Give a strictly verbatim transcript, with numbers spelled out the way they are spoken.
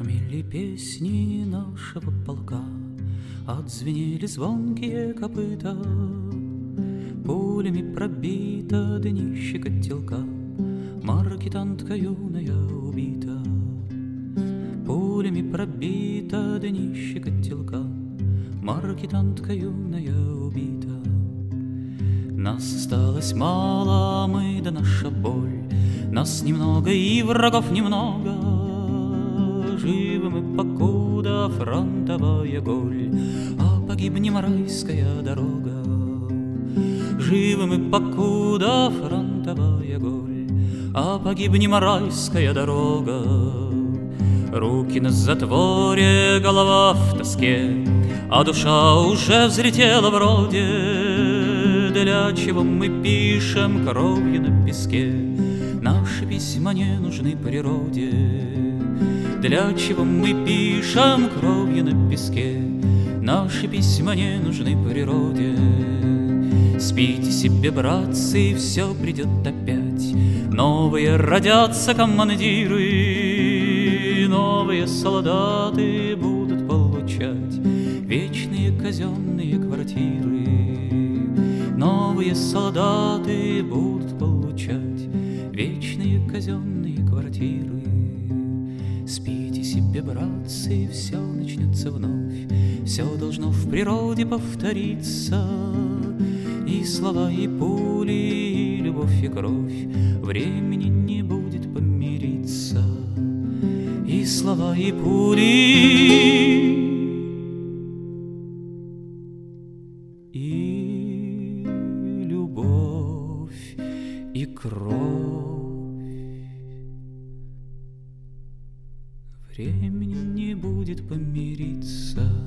Зашумели песни нашего полка, отзвенели звонкие копыта. Пулями пробито днище котелка, маркетантка юная убита. Пулями пробито днище котелка, маркетантка юная убита. Нас осталось мало, мы да наша боль, нас немного и врагов немного. Живы мы, покуда фронтовая голь, а погибнем райская дорога. Живы мы, покуда фронтовая голь, а погибнем райская дорога. Руки на затворе, голова в тоске, а душа уже взлетела вроде. Для чего мы пишем кровью на песке? Наши письма не нужны природе. Для чего мы пишем кровью на песке? Наши письма не нужны природе. Спите себе, братцы, все придет опять. Новые родятся командиры, новые солдаты будут получать вечные казенные квартиры. Новые солдаты будут получать вечные казенные квартиры. Спите себе, братцы, все начнется вновь, все должно в природе повториться. И слова, и пули, и любовь, и кровь, времени не будет помириться. И слова, и пули, и любовь, и кровь, времени не будет помириться.